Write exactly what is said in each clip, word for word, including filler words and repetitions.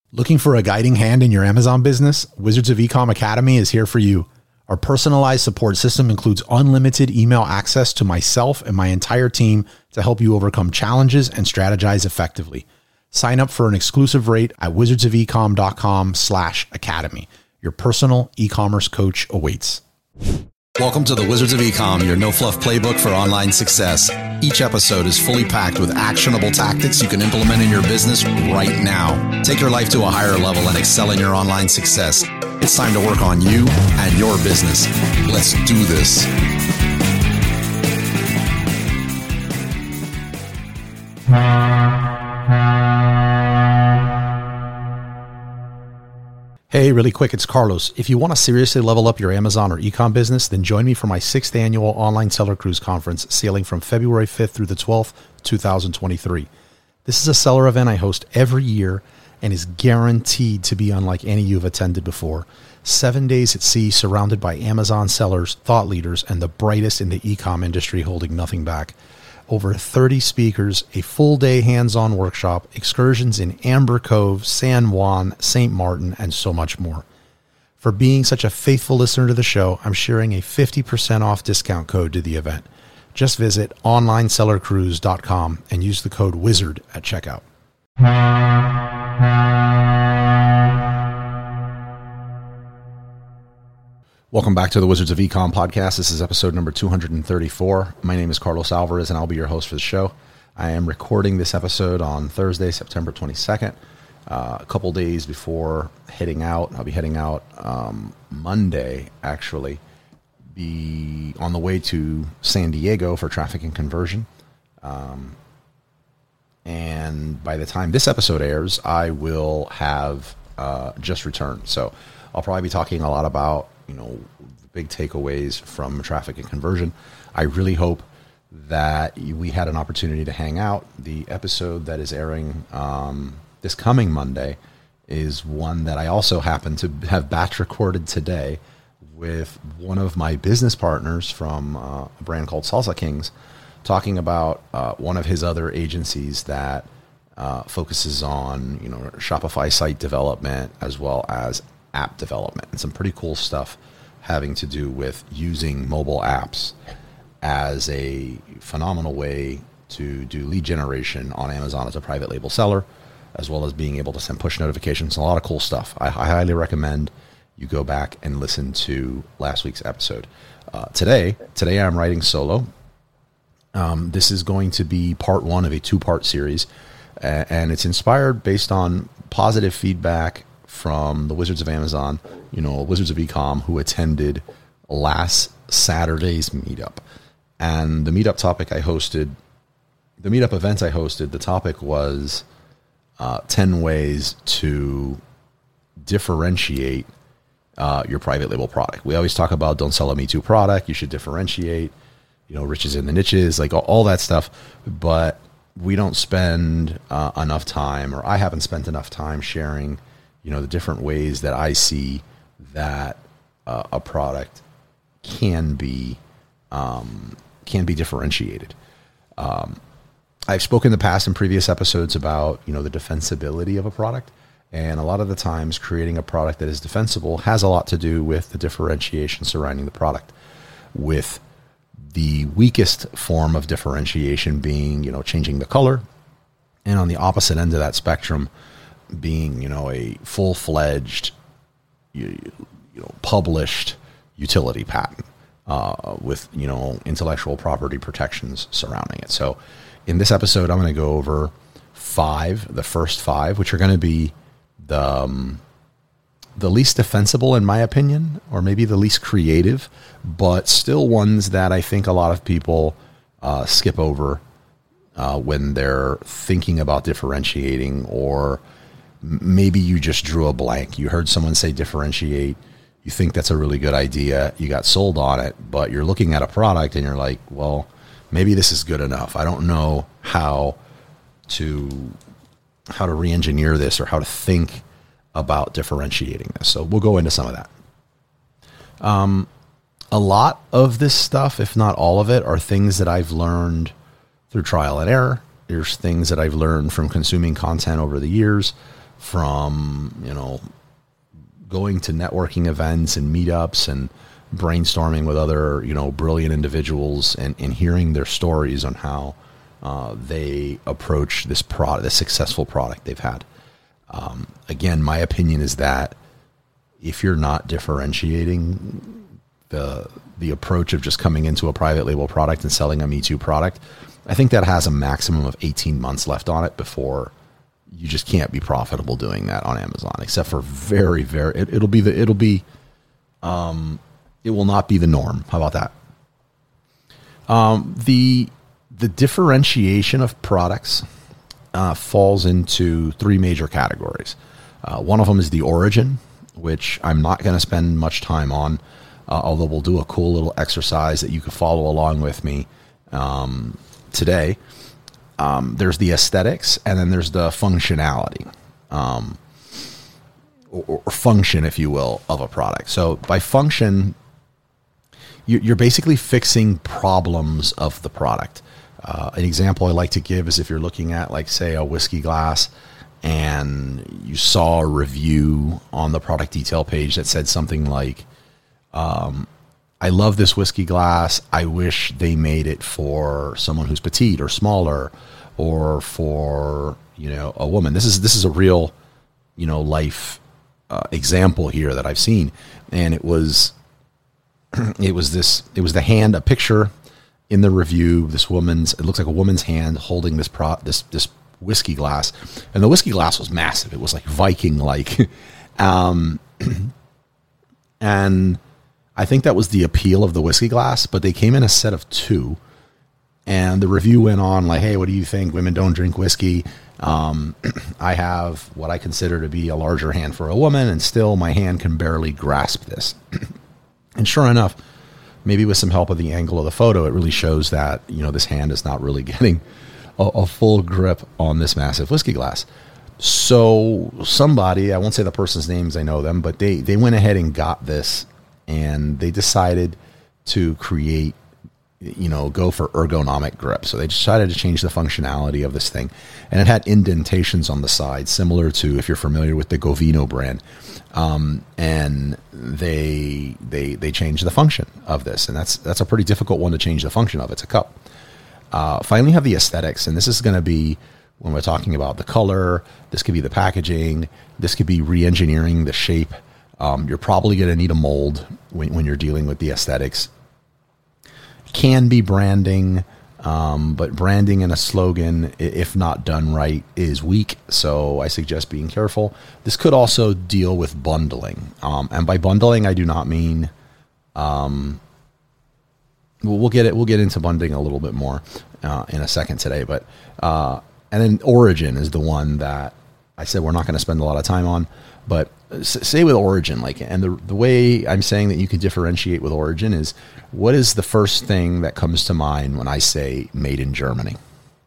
Looking for a guiding hand in your Amazon business? Wizards of Ecom Academy is here for you. Our personalized support system includes unlimited email access to myself and my entire team to help you overcome challenges and strategize effectively. Sign up for an exclusive rate at wizardsofecom.com slash academy. Your personal e-commerce coach awaits. Welcome to the Wizards of Ecom, your no-fluff playbook for online success. Each episode is fully packed with actionable tactics you can implement in your business right now. Take your life to a higher level and excel in your online success. It's time to work on you and your business. Let's do this. Hey, really quick, it's Carlos. If you want to seriously level up your Amazon or ecom business, then join me for my sixth annual Online Seller Cruise Conference, sailing from February fifth through the twelfth, two thousand twenty-three. This is a seller event I host every year and is guaranteed to be unlike any you've attended before. Seven days at sea, surrounded by Amazon sellers, thought leaders, and the brightest in the ecom industry, holding nothing back. Over thirty speakers, a full-day hands-on workshop, excursions in Amber Cove, San Juan, Saint Martin, and so much more. For being such a faithful listener to the show, I'm sharing a fifty percent off discount code to the event. Just visit online seller cruise dot com and use the code WIZARD at checkout. Welcome back to the Wizards of Ecom podcast. This is episode number two hundred thirty-four. My name is Carlos Alvarez, and I'll be your host for the show. I am recording this episode on Thursday, September twenty-second, uh, a couple days before heading out. I'll be heading out um, Monday, actually, be on the way to San Diego for traffic and conversion. Um, and by the time this episode airs, I will have uh, just returned. So I'll probably be talking a lot about you know, the big takeaways from traffic and conversion. I really hope that we had an opportunity to hang out. The episode that is airing um, this coming Monday is one that I also happen to have batch recorded today with one of my business partners from uh, a brand called Salsa Kings, talking about uh, one of his other agencies that uh, focuses on, you know, Shopify site development as well as app development, and some pretty cool stuff having to do with using mobile apps as a phenomenal way to do lead generation on Amazon as a private label seller, as well as being able to send push notifications. A lot of cool stuff. I, I highly recommend you go back and listen to last week's episode. Uh, today, today I'm writing solo. Um, this is going to be part one of a two-part series, and it's inspired based on positive feedback from the Wizards of Amazon, you know, Wizards of Ecom, who attended last Saturday's meetup. And the meetup topic I hosted, the meetup event I hosted, the topic was uh, ten ways to differentiate uh, your private label product. We always talk about don't sell a Me Too product. You should differentiate, you know, riches in the niches, like all, all that stuff. But we don't spend uh, enough time, or I haven't spent enough time sharing you know, the different ways that I see that uh, a product can be um, can be differentiated. Um, I've spoken in the past in previous episodes about, you know, the defensibility of a product. And a lot of the times creating a product that is defensible has a lot to do with the differentiation surrounding the product, with the weakest form of differentiation being, you know, changing the color. And on the opposite end of that spectrum, being, you know, a full-fledged, you, you know, published utility patent uh, with, you know, intellectual property protections surrounding it. So in this episode, I'm going to go over five, the first five, which are going to be the, um, the least defensible, in my opinion, or maybe the least creative, but still ones that I think a lot of people uh, skip over uh, when they're thinking about differentiating, or maybe you just drew a blank. You heard someone say differentiate. You think that's a really good idea. You got sold on it, but you're looking at a product and you're like, well, maybe this is good enough. I don't know how to how to re-engineer this or how to think about differentiating this. So we'll go into some of that. Um, a lot of this stuff, if not all of it, are things that I've learned through trial and error. There's things that I've learned from consuming content over the years. from, you know, going to networking events and meetups and brainstorming with other, you know, brilliant individuals and, and hearing their stories on how uh, they approach this product, this successful product they've had. Um, again, my opinion is that if you're not differentiating the the approach of just coming into a private label product and selling a Me Too product, I think that has a maximum of eighteen months left on it before you just can't be profitable doing that on Amazon, except for very, very, it, it'll be the, it'll be, um, it will not be the norm. How about that? Um, the, the differentiation of products uh, falls into three major categories. Uh, one of them is the origin, which I'm not going to spend much time on, uh, although we'll do a cool little exercise that you can follow along with me um, today. Um, there's the aesthetics, and then there's the functionality, um, or, or function, if you will, of a product. So by function, you're basically fixing problems of the product. Uh, an example I like to give is if you're looking at, like, say, a whiskey glass, and you saw a review on the product detail page that said something like, um, I love this whiskey glass. I wish they made it for someone who's petite or smaller, or for, you know, a woman. This is, this is a real, you know, life uh, example here that I've seen. And it was, it was this, it was the hand, a picture in the review, this woman's, it looks like a woman's hand holding this pro, this, this whiskey glass. And the whiskey glass was massive. It was like Viking-like. um, and I think that was the appeal of the whiskey glass, but they came in a set of two, and the review went on like, hey, what do you think? Women don't drink whiskey. Um, I have what I consider to be a larger hand for a woman, and still my hand can barely grasp this. And sure enough, maybe with some help of the angle of the photo, it really shows that, you know, this hand is not really getting a, a full grip on this massive whiskey glass. So somebody, I won't say the person's names, I know them, but they, they went ahead and got this, and they decided to create, you know, go for ergonomic grip. So they decided to change the functionality of this thing. And it had indentations on the side, similar to, if you're familiar with the Govino brand. Um, and they, they, they changed the function of this. And that's, that's a pretty difficult one to change the function of. It's a cup. Uh, finally have the aesthetics. And this is going to be, when we're talking about the color, this could be the packaging, this could be re-engineering the shape. Um, you're probably going to need a mold when, when you're dealing with the aesthetics. Can be branding, um, but branding and a slogan, if not done right, is weak. So I suggest being careful. This could also deal with bundling. Um, and by bundling, I do not mean, um, we'll, we'll get it. We'll get into bundling a little bit more uh, in a second today. But uh, and then origin is the one that I said we're not going to spend a lot of time on. But say with origin, like, and the the way I'm saying that you can differentiate with origin is, what is the first thing that comes to mind when I say made in Germany?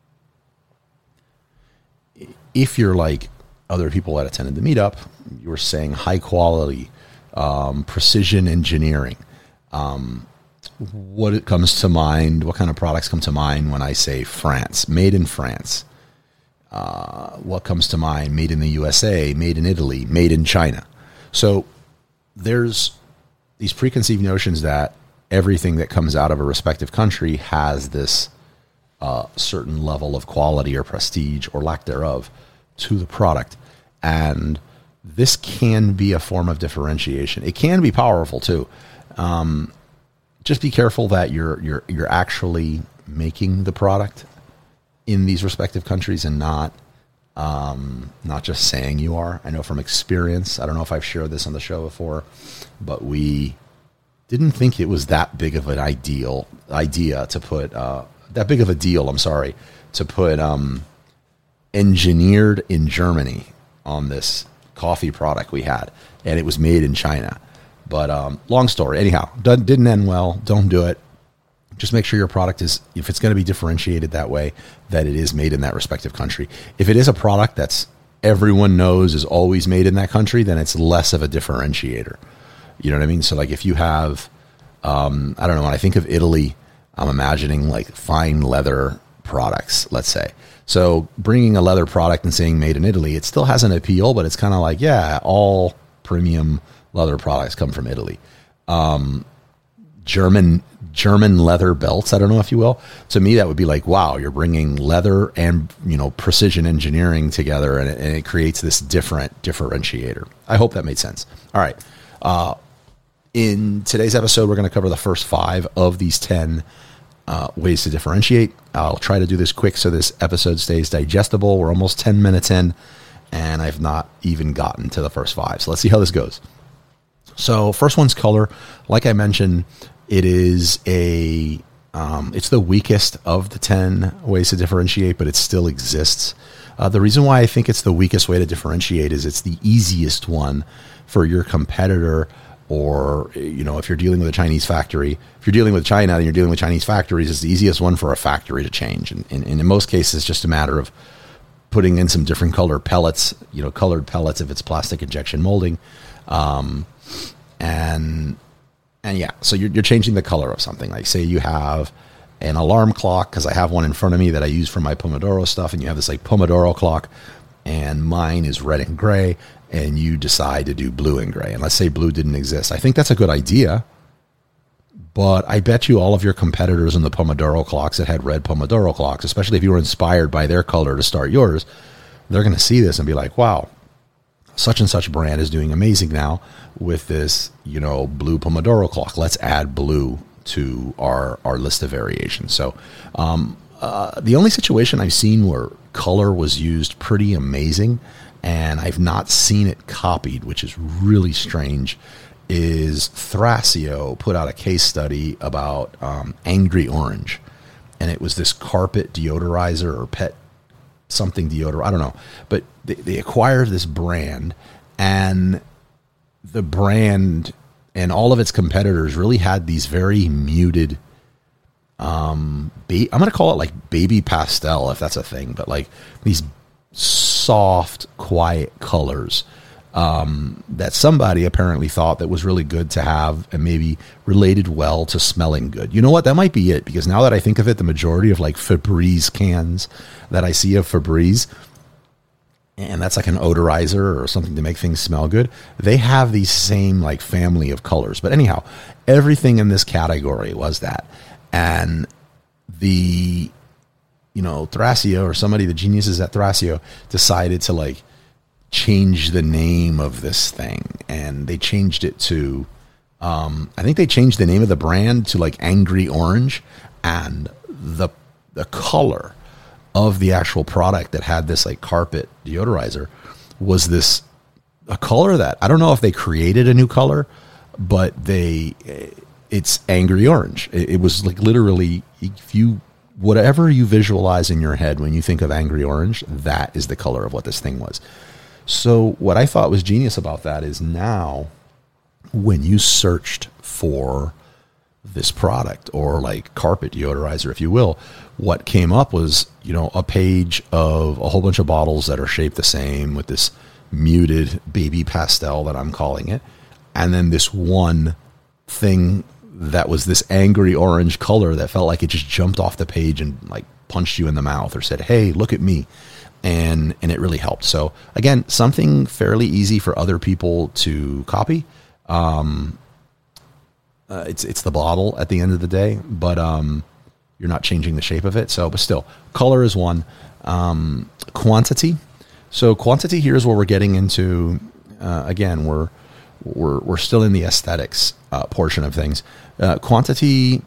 If you're like other people that attended the meetup, you were saying high quality, um, precision engineering. Um, what it comes to mind? What kind of products come to mind when I say France, made in France? Uh, what comes to mind? Made in the U S A, made in Italy, made in China. So there's these preconceived notions that everything that comes out of a respective country has this uh, certain level of quality or prestige or lack thereof to the product. And this can be a form of differentiation. It can be powerful too. Um, just be careful that you're, you're, you're actually making the product in these respective countries and not um, not just saying you are. I know from experience, I don't know if I've shared this on the show before, but we didn't think it was that big of an ideal idea to put, uh, that big of a deal, I'm sorry, to put um, engineered in Germany on this coffee product we had. And it was made in China. But um, long story. Anyhow, didn't end well. Don't do it. Just make sure your product is, if it's going to be differentiated that way, that it is made in that respective country. If it is a product that's everyone knows is always made in that country, then it's less of a differentiator. You know what I mean? So like if you have, um, I don't know, when I think of Italy, I'm imagining like fine leather products, let's say. So bringing a leather product and saying made in Italy, it still has an appeal, but it's kind of like, yeah, all premium leather products come from Italy. Um, German German leather belts, I don't know if you will. To me, that would be like, wow, you're bringing leather and, you know, precision engineering together, and it, and it creates this different differentiator. I hope that made sense. All right. Uh, in today's episode, we're going to cover the first five of these ten uh, ways to differentiate. I'll try to do this quick so this episode stays digestible. We're almost ten minutes in, and I've not even gotten to the first five. So let's see how this goes. So first one's color. Like I mentioned, it is a, um, it's the weakest of the ten ways to differentiate, but it still exists. Uh, the reason why I think it's the weakest way to differentiate is it's the easiest one for your competitor, or, you know, if you're dealing with a Chinese factory, if you're dealing with China and you're dealing with Chinese factories, it's the easiest one for a factory to change. And, and, and in most cases, it's just a matter of putting in some different color pellets, you know, colored pellets if it's plastic injection molding. Um, and, and yeah, so you're, you're changing the color of something. Like say you have an alarm clock, because I have one in front of me that I use for my Pomodoro stuff, and you have this like Pomodoro clock, and mine is red and gray, and you decide to do blue and gray. And let's say blue didn't exist. I think that's a good idea, but I bet you all of your competitors in the Pomodoro clocks that had red Pomodoro clocks, especially if you were inspired by their color to start yours, they're going to see this and be like, wow, such and such brand is doing amazing now with this, you know, blue Pomodoro clock. Let's add blue to our, our list of variations. So um, uh, the only situation I've seen where color was used pretty amazing, and I've not seen it copied, which is really strange, is Thrasio put out a case study about um, Angry Orange. And it was this carpet deodorizer or pet something deodorant, I don't know. But they, they acquired this brand, and the brand and all of its competitors really had these very muted, um, ba- I'm going to call it like baby pastel, if that's a thing, but like these soft, quiet colors um, that somebody apparently thought that was really good to have and maybe related well to smelling good. You know what? That might be it, because now that I think of it, the majority of like Febreze cans that I see of Febreze, and that's like an odorizer or something to make things smell good, they have these same like family of colors. But anyhow, everything in this category was that. And the, you know, Thrasio or somebody, the geniuses at Thrasio, decided to like change the name of this thing. And they changed it to, um, I think they changed the name of the brand to like Angry Orange, and the, the color of the actual product that had this like carpet deodorizer was this, a color that, I don't know if they created a new color, but they, it's Angry Orange. It, it was like literally, if you, whatever you visualize in your head when you think of Angry Orange, that is the color of what this thing was. So what I thought was genius about that is now when you searched for this product, or like carpet deodorizer, if you will, what came up was, you know, a page of a whole bunch of bottles that are shaped the same with this muted baby pastel that I'm calling it. And then this one thing that was this Angry Orange color that felt like it just jumped off the page and like punched you in the mouth or said, hey, look at me. And, and it really helped. So again, something fairly easy for other people to copy. Um, uh, it's, it's the bottle at the end of the day, but, um, you're not changing the shape of it. So, but still, color is one. Um, quantity. So quantity here is where we're getting into, uh, again, we're, we're, we're still in the aesthetics uh, portion of things. Uh, quantity,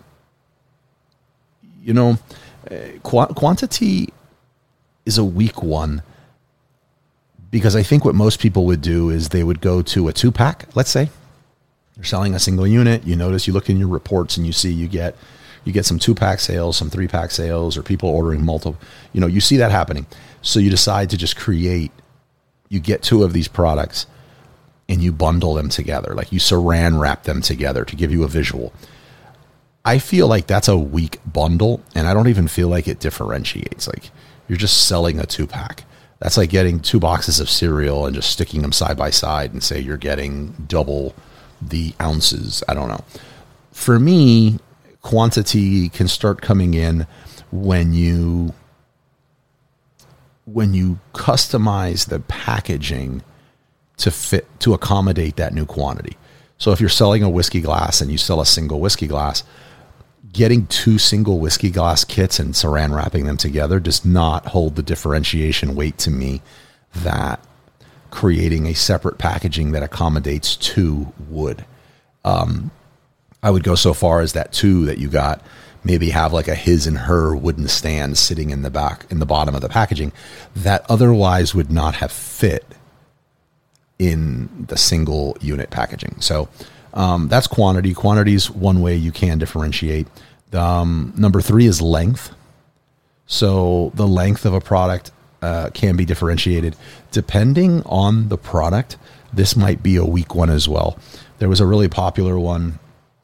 you know, uh, qu- quantity is a weak one, because I think what most people would do is they would go to a two pack. Let's say you're selling a single unit. You notice, you look in your reports and you see you get, you get some two pack sales, some three pack sales, or people ordering multiple, you know, you see that happening. So you decide to just create, you get two of these products and you bundle them together. Like you saran wrap them together to give you a visual. I feel like that's a weak bundle, and I don't even feel like it differentiates. Like you're just selling a two pack. That's like getting two boxes of cereal and just sticking them side by side and say you're getting double the ounces. I don't know. For me, quantity can start coming in when you when you customize the packaging to fit, to accommodate that new quantity. So if you're selling a whiskey glass and you sell a single whiskey glass, getting two single whiskey glass kits and saran wrapping them together does not hold the differentiation weight to me that creating a separate packaging that accommodates two would. Um, I would go so far as that two that you got maybe have like a his and her wooden stand sitting in the back, in the bottom of the packaging that otherwise would not have fit in the single unit packaging. So um, that's quantity. Quantity is one way you can differentiate. Um, number three is length. So the length of a product uh, can be differentiated depending on the product. This might be a weak one as well. There was a really popular one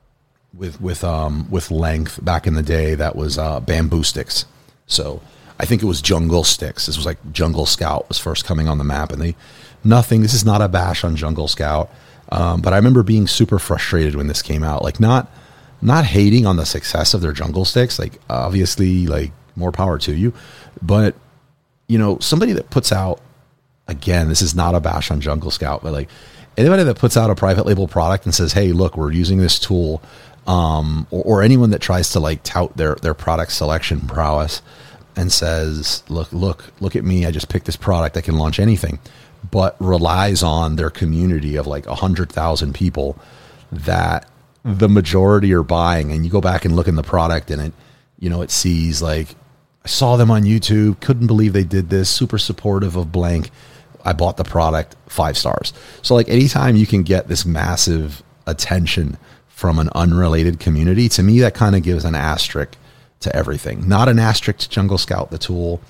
with with um, with length back in the day that was uh, bamboo sticks. So I think it was Jungle Sticks. This was like Jungle Scout was first coming on the map, and they nothing. This is not a bash on Jungle Scout, um, but I remember being super frustrated when this came out. Like not not hating on the success of their Jungle Sticks. Like obviously, like more power to you, but you know, somebody that puts out, again, this is not a bash on Jungle Scout, but like anybody that puts out a private label product and says, "Hey, look, we're using this tool," um, or, or anyone that tries to like tout their their product selection prowess and says, "Look, look, look at me! I just picked this product. I can launch anything," but relies on their community of like a hundred thousand people that the majority are buying. And you go back and look in the product, and it, you know, it sees like, I saw them on YouTube, couldn't believe they did this, super supportive of blank. I bought the product, five stars. So like anytime you can get this massive attention from an unrelated community, to me, that kind of gives an asterisk to everything. Not an asterisk to Jungle Scout, the tool.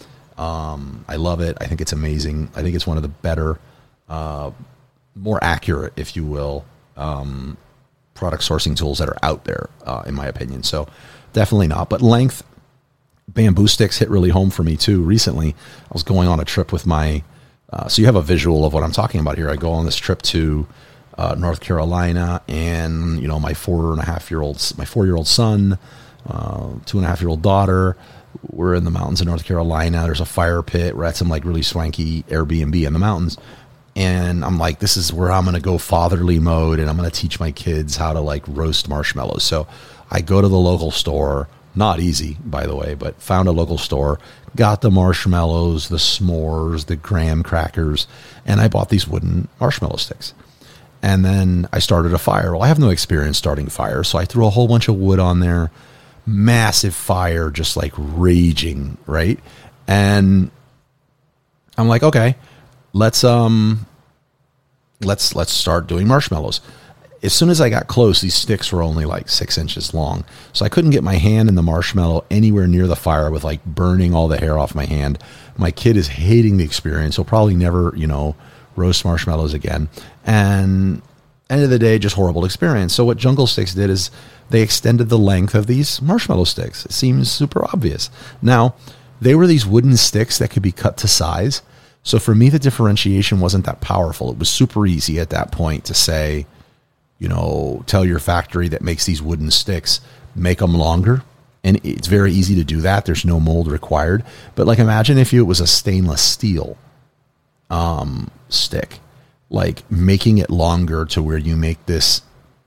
Um, I love it. I think it's amazing. I think it's one of the better, uh, more accurate, if you will, um, product sourcing tools that are out there, uh, in my opinion. So definitely not. But length, bamboo sticks hit really home for me too. Recently, I was going on a trip with my, uh, so you have a visual of what I'm talking about here. I go on this trip to uh, North Carolina, and you know, my four and a half year old, my four year old son, uh, two and a half year old daughter, we're in the mountains of North Carolina. There's a fire pit. We're at some like really swanky Airbnb in the mountains. And I'm like, this is where I'm going to go fatherly mode, and I'm going to teach my kids how to like roast marshmallows. So I go to the local store, not easy, by the way, but found a local store, got the marshmallows, the s'mores, the graham crackers, and I bought these wooden marshmallow sticks. And then I started a fire. Well, I have no experience starting fire, so I threw a whole bunch of wood on there, massive fire, just like raging, right? And I'm like, okay, let's um, let's let's start doing marshmallows. As soon as I got close, these sticks were only like six inches long. So I couldn't get my hand in the marshmallow anywhere near the fire with like burning all the hair off my hand. My kid is hating the experience. He'll probably never, you know, roast marshmallows again. And end of the day, just horrible experience. So what Jungle Sticks did is they extended the length of these marshmallow sticks. It seems super obvious. Now, they were these wooden sticks that could be cut to size. So for me, the differentiation wasn't that powerful. It was super easy at that point to say, you know, tell your factory that makes these wooden sticks, make them longer. And it's very easy to do that. There's no mold required. But like, imagine if it was a stainless steel um, stick, like making it longer to where you make this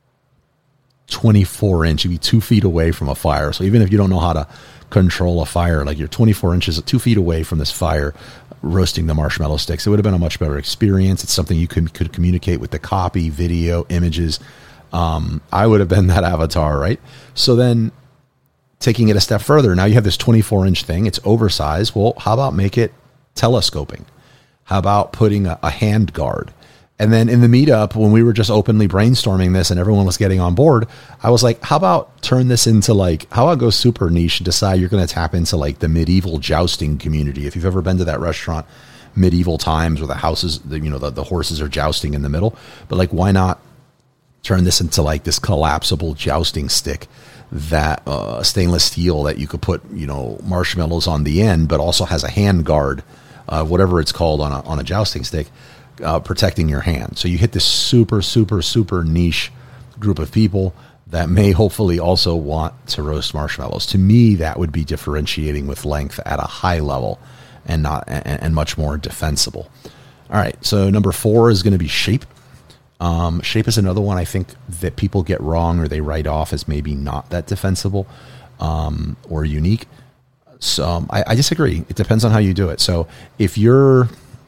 twenty-four inch, you'd be two feet away from a fire. So even if you don't know how to control a fire, like you're twenty-four inches, two feet away from this fire, roasting the marshmallow sticks, it would have been a much better experience. It's something you could, could communicate with the copy, video, images. Um, I would have been that avatar, right? So then taking it a step further, now you have this twenty-four inch thing. It's oversized. Well, how about make it telescoping? How about putting a, a hand guard? And then in the meetup, when we were just openly brainstorming this and everyone was getting on board, I was like, how about turn this into like, how about go super niche and decide you're going to tap into like the medieval jousting community. If you've ever been to that restaurant, Medieval Times, where the houses, the, you know, the, the horses are jousting in the middle, but like, why not turn this into like this collapsible jousting stick that uh, stainless steel that you could put, you know, marshmallows on the end, but also has a hand guard, uh, whatever it's called on a, on a jousting stick, uh, protecting your hand. So you hit this super, super, super niche group of people that may hopefully also want to roast marshmallows. To me, that would be differentiating with length at a high level and not and, and much more defensible. All right, so number four is going to be shape. Um, shape is another one I think that people get wrong or they write off as maybe not that defensible um, or unique. So um, I, I disagree. It depends on how you do it. So if you're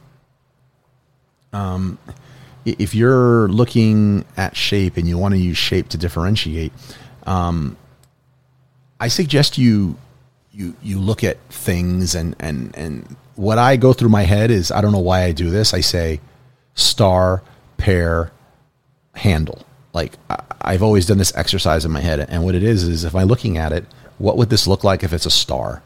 um, if you're looking at shape and you want to use shape to differentiate, um, I suggest you you you look at things and and and what I go through my head is, I don't know why I do this. I say star, pair, handle. Like I, I've always done this exercise in my head, and what it is is if I'm looking at it, what would this look like if it's a star?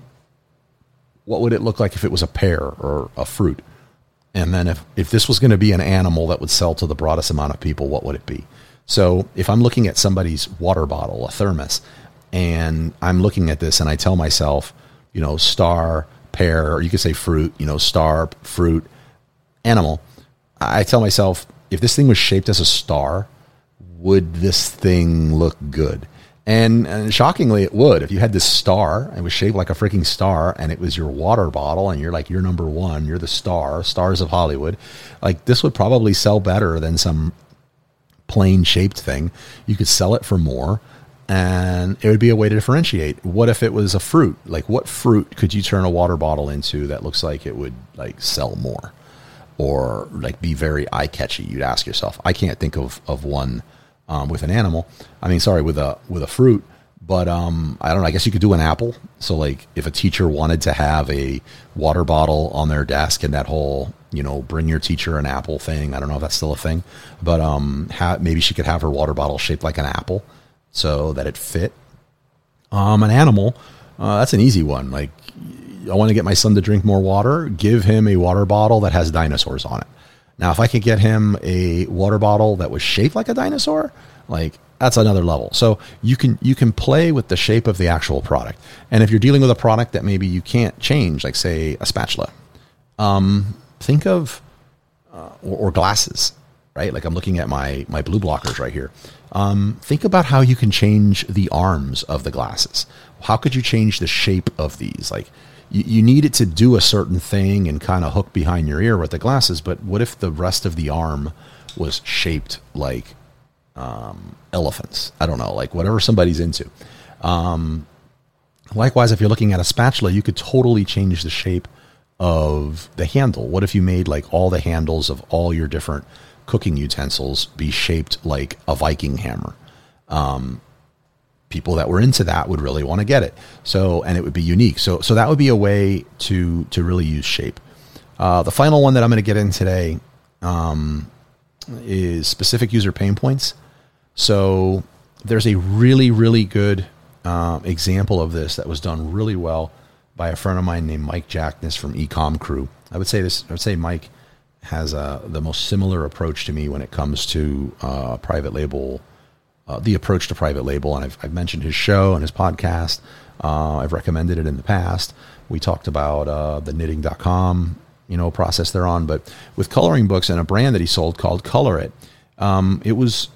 What would it look like if it was a pear or a fruit? And then if, if this was going to be an animal that would sell to the broadest amount of people, what would it be? So if I'm looking at somebody's water bottle, a thermos, and I'm looking at this and I tell myself, you know, star, pear, or you could say fruit, you know, star, fruit, animal, I tell myself, if this thing was shaped as a star, would this thing look good? And, and shockingly, it would. If you had this star, it was shaped like a freaking star, and it was your water bottle, and you're like, you're number one, you're the star, stars of Hollywood. Like, this would probably sell better than some plain shaped thing. You could sell it for more, and it would be a way to differentiate. What if it was a fruit? Like, what fruit could you turn a water bottle into that looks like it would like sell more, or like be very eye catchy? You'd ask yourself. I can't think of of one. Um, with an animal, I mean, sorry, with a with a fruit, but um, I don't know. I guess you could do an apple. So, like, if a teacher wanted to have a water bottle on their desk and that whole, you know, bring your teacher an apple thing. I don't know if that's still a thing, but um, ha- maybe she could have her water bottle shaped like an apple so that it fit. Um, an animal, uh, that's an easy one. Like, I want to get my son to drink more water. Give him a water bottle that has dinosaurs on it. Now, if I could get him a water bottle that was shaped like a dinosaur, like that's another level. So you can you can play with the shape of the actual product. And if you're dealing with a product that maybe you can't change, like say a spatula, um, think of uh, or, or glasses, right? Like I'm looking at my my blue blockers right here. Um, think about how you can change the arms of the glasses. How could you change the shape of these? Like, You, you need it to do a certain thing and kind of hook behind your ear with the glasses. But what if the rest of the arm was shaped like um, elephants? I don't know, like whatever somebody's into. Um, likewise, if you're looking at a spatula, you could totally change the shape of the handle. What if you made like all the handles of all your different cooking utensils be shaped like a Viking hammer? Um, People that were into that would really want to get it. So, and it would be unique. So, so that would be a way to, to really use shape. Uh, the final one that I'm going to get in today, um, is specific user pain points. So there's a really, really good, uh, example of this that was done really well by a friend of mine named Mike Jackness from Ecom Crew. I would say this, I would say Mike has, uh, the most similar approach to me when it comes to, uh, private label, Uh, the approach to private label. And I've, I've mentioned his show and his podcast. Uh, I've recommended it in the past. We talked about uh, the knitting dot com, you know, process they're on. But with coloring books and a brand that he sold called Color It, um, it was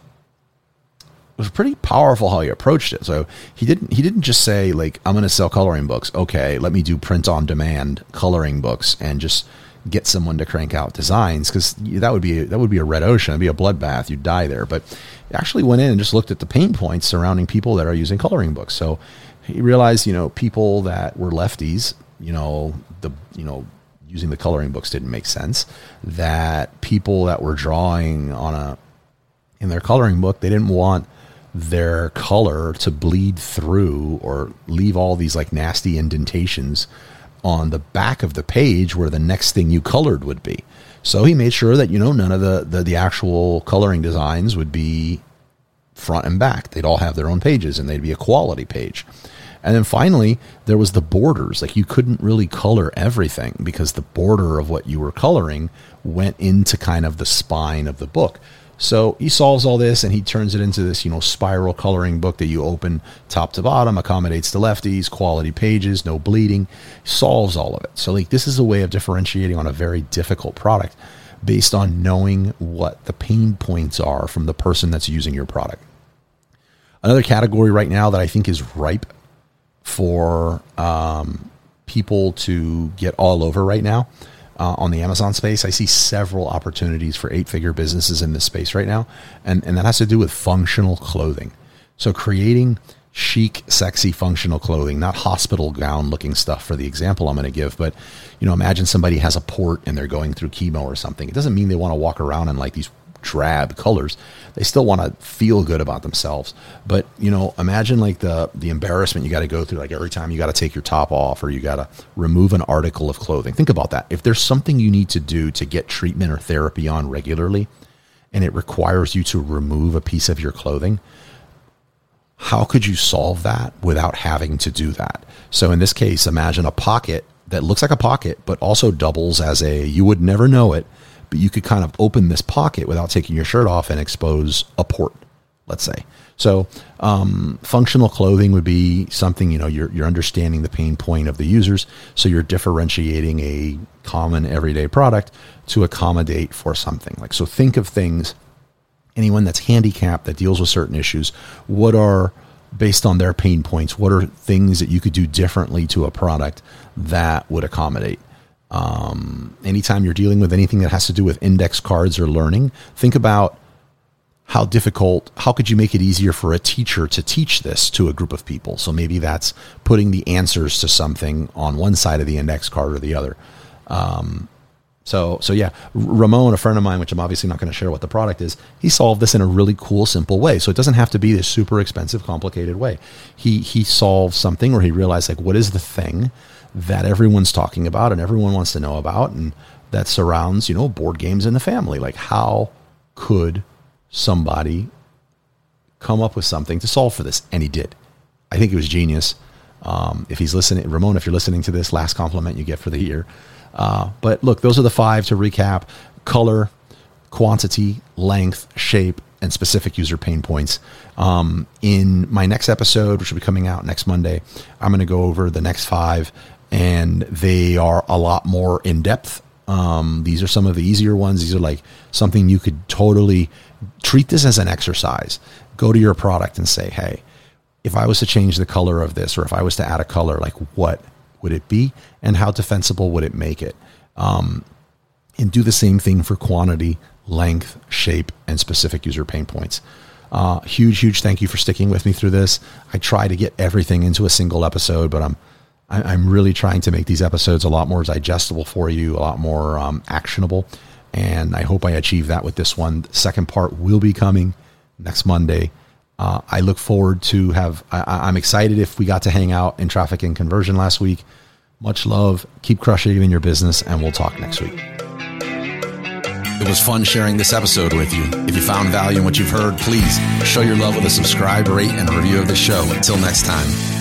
it was pretty powerful how he approached it. So he didn't he didn't just say like, I'm going to sell coloring books. Okay, let me do print on demand coloring books and just get someone to crank out designs, because that would be that would be a red ocean. It'd be a bloodbath. You'd die there. But he actually went in and just looked at the pain points surrounding people that are using coloring books. So he realized, you know, people that were lefties, you know, the you know using the coloring books didn't make sense. That people that were drawing on a in their coloring book, they didn't want their color to bleed through or leave all these like nasty indentations on the back of the page where the next thing you colored would be. So he made sure that, you know, none of the, the, the actual coloring designs would be front and back. They'd all have their own pages and they'd be a quality page. And then finally, there was the borders. Like you couldn't really color everything because the border of what you were coloring went into kind of the spine of the book. So he solves all this and he turns it into this, you know, spiral coloring book that you open top to bottom, accommodates the lefties, quality pages, no bleeding, solves all of it. So like this is a way of differentiating on a very difficult product based on knowing what the pain points are from the person that's using your product. Another category right now that I think is ripe for um, people to get all over right now uh, on the Amazon space. I see several opportunities for eight-figure businesses in this space right now, and, and that has to do with functional clothing. So creating chic, sexy, functional clothing, not hospital gown looking stuff for the example I'm going to give, but, you know, imagine somebody has a port and they're going through chemo or something. It doesn't mean they want to walk around in like these drab colors. They still want to feel good about themselves. But, you know, imagine like the, the embarrassment you got to go through, like every time you got to take your top off or you got to remove an article of clothing. Think about that. If there's something you need to do to get treatment or therapy on regularly, and it requires you to remove a piece of your clothing, how could you solve that without having to do that? So in this case, imagine a pocket that looks like a pocket, but also doubles as a, you would never know it, but you could kind of open this pocket without taking your shirt off and expose a port, let's say. So um, functional clothing would be something, you know, you're, you're understanding the pain point of the users. So you're differentiating a common everyday product to accommodate for something. Like, so think of things, anyone that's handicapped that deals with certain issues, what are, based on their pain points, what are things that you could do differently to a product that would accommodate? Um, anytime you're dealing with anything that has to do with index cards or learning, think about how difficult, how could you make it easier for a teacher to teach this to a group of people? So maybe that's putting the answers to something on one side of the index card or the other. Um, So, so yeah, Ramon, a friend of mine, which I'm obviously not going to share what the product is, he solved this in a really cool, simple way. So it doesn't have to be this super expensive, complicated way. He, he solved something where he realized, like, what is the thing that everyone's talking about and everyone wants to know about, and that surrounds, you know, board games in the family. Like, how could somebody come up with something to solve for this? And he did. I think it was genius. Um, if he's listening, Ramon, if you're listening to this, last compliment you get for the year. Uh, but look, those are the five to recap: color, quantity, length, shape, and specific user pain points. Um, in my next episode, which will be coming out next Monday, I'm going to go over the next five, and they are a lot more in depth. Um, these are some of the easier ones. These are like something you could totally treat this as an exercise. Go to your product and say, hey, if I was to change the color of this, or if I was to add a color, like what would it be, and how defensible would it make it? Um, and do the same thing for quantity, length, shape, and specific user pain points. Uh, huge, huge thank you for sticking with me through this. I try to get everything into a single episode, but I'm I'm really trying to make these episodes a lot more digestible for you, a lot more um, actionable, and I hope I achieve that with this one. The second part will be coming next Monday. Uh, I look forward to have, I, I'm excited if we got to hang out in traffic and conversion last week. Much love. Keep crushing it in your business, and we'll talk next week. It was fun sharing this episode with you. If you found value in what you've heard, please show your love with a subscribe, rate, and review of the show. Until next time.